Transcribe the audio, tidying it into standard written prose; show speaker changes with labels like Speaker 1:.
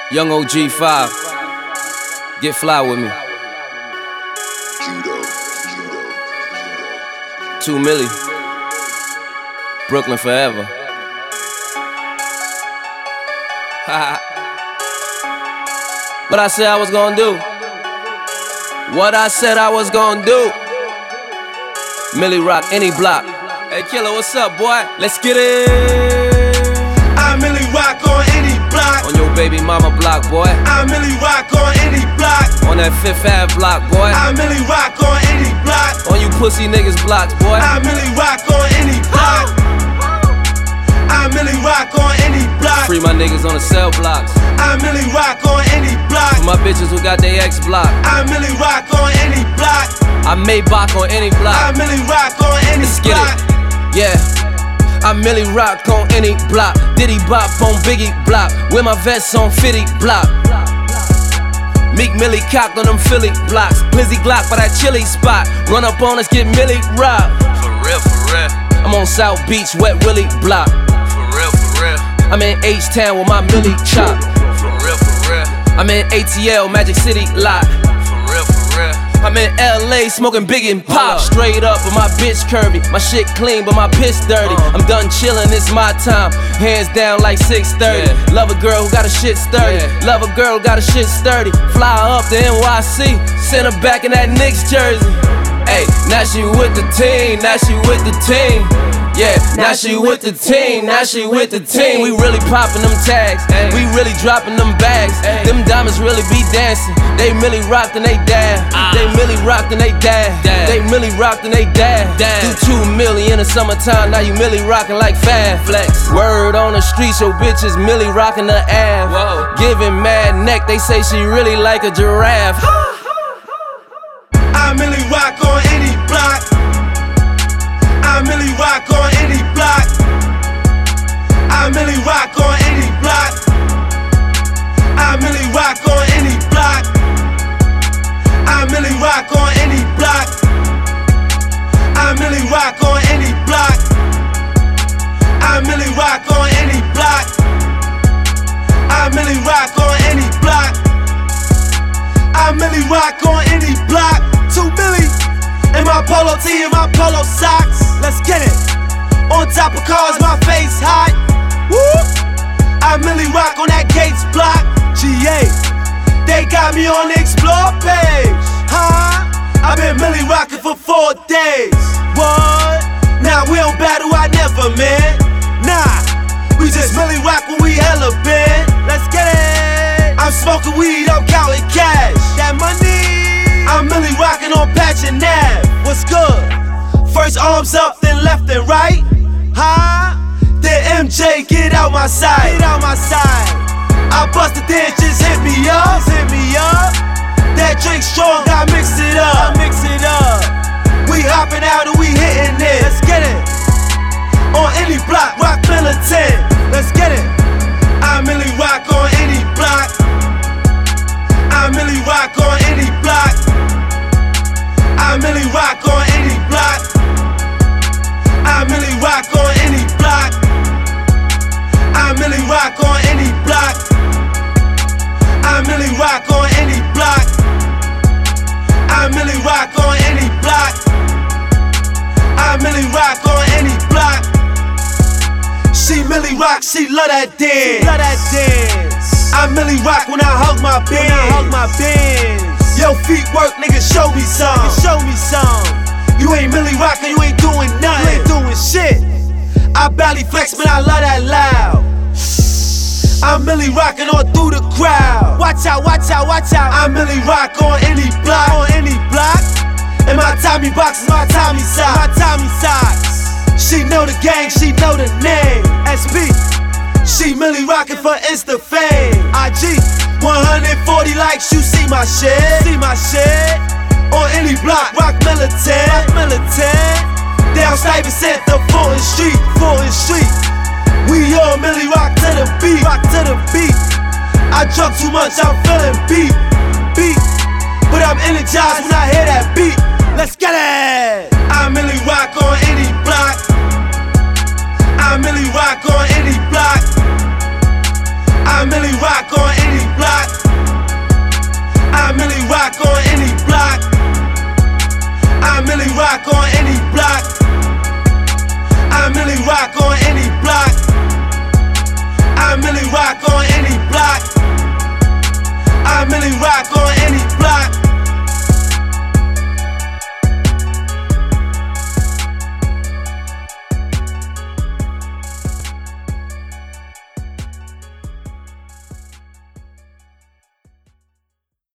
Speaker 1: Young OG5, get fly with me. 2 milli, Brooklyn forever. What I said I was gonna do. What I said I was gonna do. Milli rock any block. Hey Killer, what's up, boy? Let's get it.
Speaker 2: I Milli rock on any block.
Speaker 1: On your baby mama block, boy.
Speaker 2: I Milli rock on any block.
Speaker 1: On that Fifth Ave block, boy.
Speaker 2: I Milli rock on any block.
Speaker 1: On you pussy niggas blocks, boy.
Speaker 2: I Milli rock on any block. I Milli rock on any block.
Speaker 1: Free my niggas on the cell blocks.
Speaker 2: I Milli rock on any block.
Speaker 1: For my bitches who got their ex block.
Speaker 2: I Milli rock on any block.
Speaker 1: I Maybach on any block.
Speaker 2: I Milli rock on any
Speaker 1: Let's get
Speaker 2: block.
Speaker 1: it. Yeah. I Milli rock on any block. Diddy bop on Biggie block. With my vest on 50 block. Meek Millie cocked on them Philly blocks. Blizzy Glock by that chili spot. Run up on us, get Millie robbed.
Speaker 3: For real, for real.
Speaker 1: I'm on South Beach, Wet Willie block.
Speaker 3: For real, for real.
Speaker 1: I'm in H-Town with my Millie chop.
Speaker 3: For real, for real.
Speaker 1: I'm in ATL, Magic City lot.
Speaker 3: For real, for real.
Speaker 1: I'm in LA smoking big and pop. Straight up with my bitch curvy. My shit clean but my piss dirty. I'm done chillin', it's my time. Hands down like 6:30.
Speaker 3: Yeah.
Speaker 1: Love a girl who got a shit sturdy.
Speaker 3: Yeah.
Speaker 1: Love a girl who got a shit sturdy. Fly up to NYC, send her back in that Knicks jersey. Hey, now she with the team, now she with the team. Yeah, now she with the team, now she with the team. We really poppin' them tags, we really dropping them bags. Them diamonds really be dancing. They Milli rocked and they dab. They Milli rocked and they dab. They Milli rocked and they dab. Do 2 million in the summertime, now you Milli rockin' like Fab Flex. Word on the streets, your bitches Milli rockin' the ab. Giving mad neck, they say she really like a giraffe.
Speaker 2: I Milli rock on any block. I Milli rock on any block. I Milli rock on any block. I Milli rock on any block. I Milli rock on any block. I Milli rock on any block. I Milli rock on any block. I Milli rock on any block. I Milli rock on any block. 2 milli in my polo tee and my polo socks. Let's get it. On top of cars, my face hot. Woo! I Milli rock on that Gates block. GA, they got me on the explore page. Huh? I've been Milli rocking for 4 days. What? Nah, we don't battle, I never, man. Nah, we just Milli rock when we hella been. Let's get it. I'm smoking weed, I'm counting cash. That money. I'm Milli rockin' on Patch and Nav. What's good? First arms up, then left and right. Huh? Then MJ, get out my side. Get out my side. I bust the dance, just hit me up. Just hit me up. That drink strong, I mix it up. I mix it up. We hopping out and we hitting it. Let's get it. On any block, rock militant. Let's get it. I Milli rock on any block. I Milli rock on any block. I Milli rock on any block. I Milli rock on any block. I Milli rock on any block. I Milli rock on any block. I Milli rock on any block. I Milli rock on any block. She Milli rock, she love that dance. Love that dance. I Milli rock when I hug my bands. Yo, feet work, nigga, show me some. Show me some. You ain't Milli rockin', you ain't doing nothing. You ain't doing shit. I barely flex, man, I love that loud. I'm Milli rockin' all through the crowd. Watch out, watch out, watch out. I'm Milli rock on any block. On any block. And my Tommy box is my Tommy socks. My Tommy socks. She know the gang, she know the name. SP. She Milli rockin' for Insta fame. IG. 140 likes, you see my shit. See my shit. On any block, rock militant. Rock militant. Down Stuyvesant to Fulton Street. Fulton Street. We all Milli rock to the beat. Rock to the beat. I drunk too much, I'm feeling beat. Beat. But I'm energized when I hear that beat. Let's get it. I Milli rock on any block. I Milli rock on any block. I Milli rock on any block. rock on any block. I really rock on any block. I really rock